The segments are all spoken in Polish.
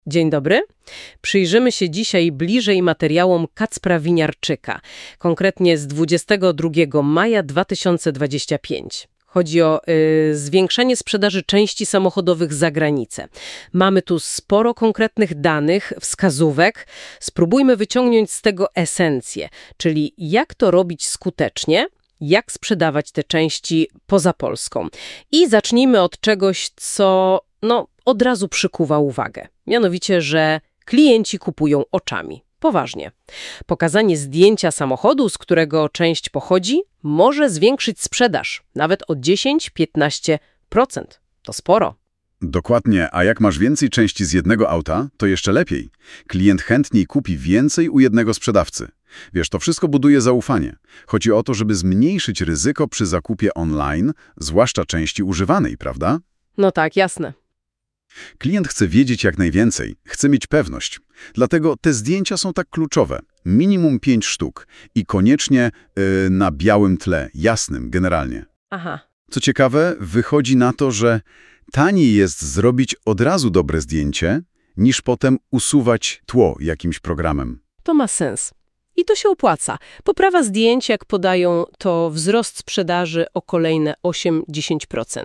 Dzień dobry. Przyjrzymy się dzisiaj bliżej materiałom Kacpra Winiarczyka, konkretnie z 22 maja 2025. Chodzi o zwiększenie sprzedaży części samochodowych za granicę. Mamy tu sporo konkretnych danych, wskazówek. Spróbujmy wyciągnąć z tego esencję, czyli jak to robić skutecznie, jak sprzedawać te części poza Polską. I zacznijmy od czegoś, co od razu przykuwa uwagę. Mianowicie, że klienci kupują oczami. Poważnie. Pokazanie zdjęcia samochodu, z którego część pochodzi, może zwiększyć sprzedaż. Nawet o 10–15%. To sporo. Dokładnie, a jak masz więcej części z jednego auta, to jeszcze lepiej. Klient chętniej kupi więcej u jednego sprzedawcy. Wiesz, to wszystko buduje zaufanie. Chodzi o to, żeby zmniejszyć ryzyko przy zakupie online, zwłaszcza części używanej, prawda? No tak, jasne. Klient chce wiedzieć jak najwięcej, chce mieć pewność. Dlatego te zdjęcia są tak kluczowe. Minimum 5 sztuk i koniecznie na białym tle, jasnym generalnie. Aha. Co ciekawe, wychodzi na to, że taniej jest zrobić od razu dobre zdjęcie, niż potem usuwać tło jakimś programem. To ma sens. I to się opłaca. Poprawa zdjęć, jak podają, to wzrost sprzedaży o kolejne 8–10%.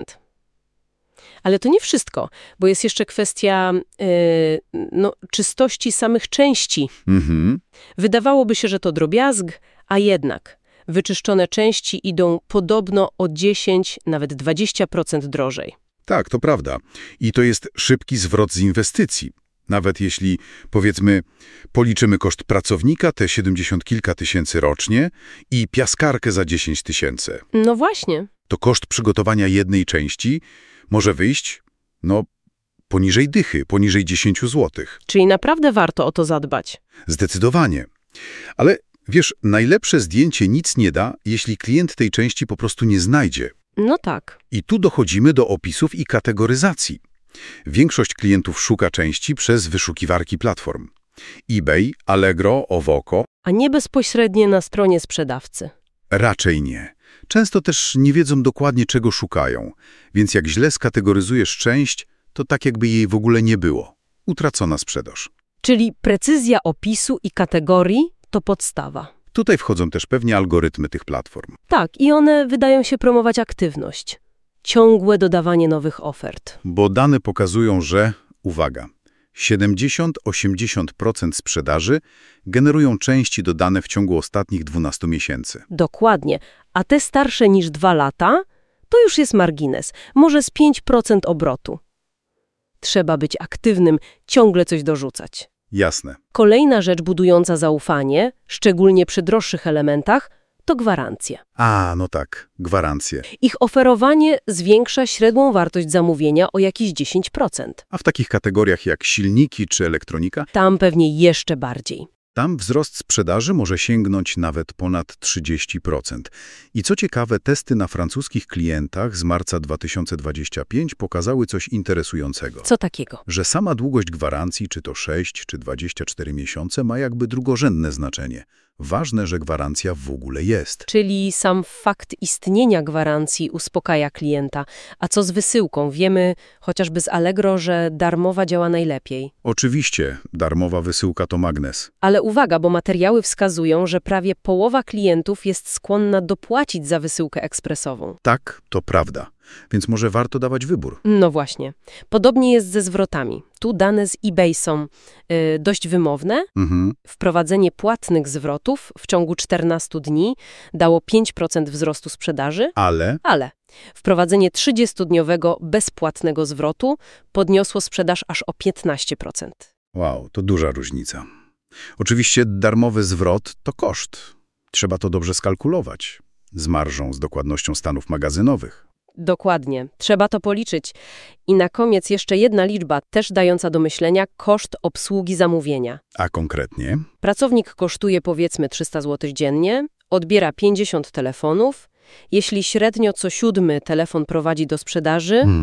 Ale to nie wszystko, bo jest jeszcze kwestia czystości samych części. Wydawałoby się, że to drobiazg, a jednak wyczyszczone części idą podobno o 10, nawet 20% drożej. Tak, to prawda. I to jest szybki zwrot z inwestycji. Nawet jeśli, powiedzmy, policzymy koszt pracownika, te 70 kilka tysięcy rocznie i piaskarkę za 10 tysięcy. No właśnie. To koszt przygotowania jednej części może wyjść, poniżej dychy, poniżej 10 złotych. Czyli naprawdę warto o to zadbać. Zdecydowanie. Ale wiesz, najlepsze zdjęcie nic nie da, jeśli klient tej części po prostu nie znajdzie. No tak. I tu dochodzimy do opisów i kategoryzacji. Większość klientów szuka części przez wyszukiwarki platform. eBay, Allegro, Owoco. A nie bezpośrednio na stronie sprzedawcy. Raczej nie. Często też nie wiedzą dokładnie, czego szukają, więc jak źle skategoryzujesz część, to tak jakby jej w ogóle nie było. Utracona sprzedaż. Czyli precyzja opisu i kategorii to podstawa. Tutaj wchodzą też pewnie algorytmy tych platform. Tak, i one wydają się promować aktywność. Ciągłe dodawanie ofert. Bo dane pokazują, że, uwaga, 70–80% sprzedaży generują części dodane w ciągu ostatnich 12 miesięcy. Dokładnie. A te starsze niż 2 lata, to już jest margines. Może z 5% obrotu. Trzeba być aktywnym, ciągle coś dorzucać. Jasne. Kolejna rzecz budująca zaufanie, szczególnie przy droższych elementach, to gwarancje. No tak, gwarancje. Ich oferowanie zwiększa średnią wartość zamówienia o jakieś 10%. A w takich kategoriach jak silniki czy elektronika, Tam pewnie jeszcze bardziej. tam wzrost sprzedaży może sięgnąć nawet ponad 30%. I co ciekawe, testy na francuskich klientach z marca 2025 pokazały coś interesującego. Co takiego? Że sama długość gwarancji, czy to 6 czy 24 miesiące, ma jakby drugorzędne znaczenie. Ważne, że gwarancja w ogóle jest. Czyli sam fakt istnienia gwarancji uspokaja klienta. A co z wysyłką? Wiemy chociażby z Allegro, że darmowa działa najlepiej. Oczywiście, darmowa wysyłka to magnes. Ale uwaga, bo materiały wskazują, że prawie połowa klientów jest skłonna dopłacić za wysyłkę ekspresową. Tak, to prawda. Więc może warto dawać wybór. No właśnie. Podobnie jest ze zwrotami. Tu dane z eBay są dość wymowne. Wprowadzenie płatnych zwrotów w ciągu 14 dni dało 5% wzrostu sprzedaży. Ale Wprowadzenie 30-dniowego bezpłatnego zwrotu podniosło sprzedaż aż o 15%. wow, to duża różnica. Oczywiście darmowy zwrot to koszt. Trzeba to dobrze skalkulować. Z marżą, z dokładnością stanów magazynowych. Dokładnie. Trzeba to policzyć. I na koniec jeszcze jedna liczba, też dająca do myślenia, koszt obsługi zamówienia. A konkretnie? Pracownik kosztuje powiedzmy 300 zł dziennie, odbiera 50 telefonów. Jeśli średnio co 7 telefon prowadzi do sprzedaży,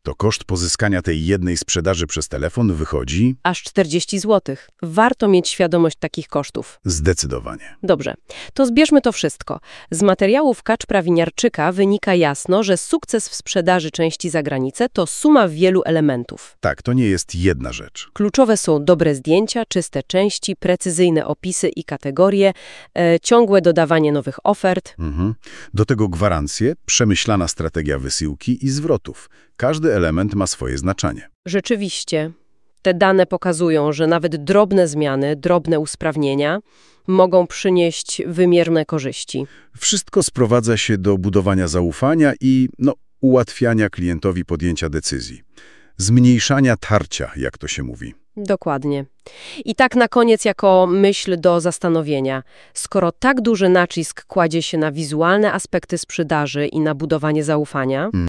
to koszt pozyskania tej jednej sprzedaży przez telefon wychodzi Aż 40 zł. Warto mieć świadomość takich kosztów. zdecydowanie. Dobrze, to zbierzmy to wszystko. Z materiałów Kacpra-Winiarczyka wynika jasno, że sukces w sprzedaży części za granicę to suma wielu elementów. Tak, to nie jest jedna rzecz. Kluczowe są dobre zdjęcia, czyste części, precyzyjne opisy i kategorie, ciągłe dodawanie nowych ofert. Do tego gwarancje, przemyślana strategia wysyłki i zwrotów. Każdy element ma swoje znaczenie. Rzeczywiście, te dane pokazują, że nawet drobne zmiany, drobne usprawnienia mogą przynieść wymierne korzyści. Wszystko sprowadza się do budowania zaufania i ułatwiania klientowi podjęcia decyzji. Zmniejszania tarcia, jak to się mówi. Dokładnie. I tak na koniec jako myśl do zastanowienia. Skoro tak duży nacisk kładzie się na wizualne aspekty sprzedaży i na budowanie zaufania,